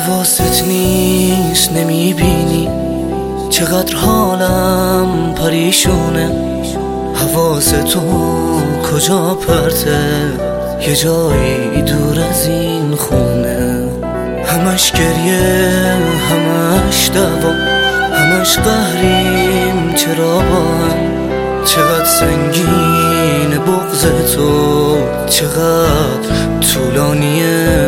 حواست نیست نمیبینی چقدر حالم پریشونه. حواستو کجا پرته یه جایی دور از این خونه. همش گریه همش دعوا همش قهریم چرا با هم. چقدر سنگین بغض تو چقدر طولانیه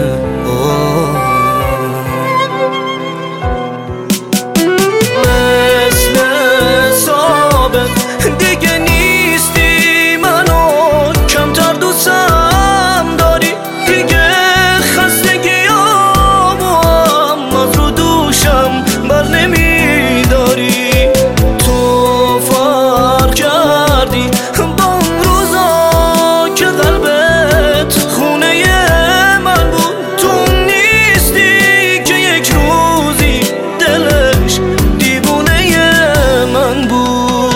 مثل سابق دیگه نیستی منو کمتر دوستم داری. دیگه خستگیامو هم از رو دوشم بر نمیداری. تو فرق کردی با اون روزا که قلبت خونه من بود. تو نیستی که یک روزی دلش دیوونه من بود.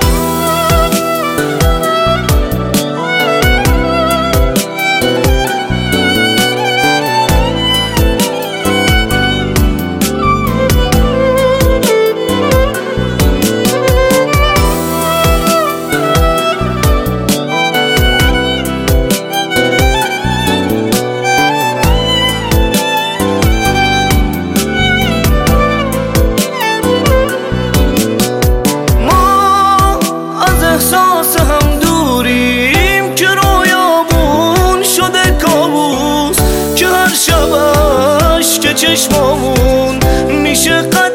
احساس هم دوریم که رویامون شده کابوس که هر شبش که چشمامون میشه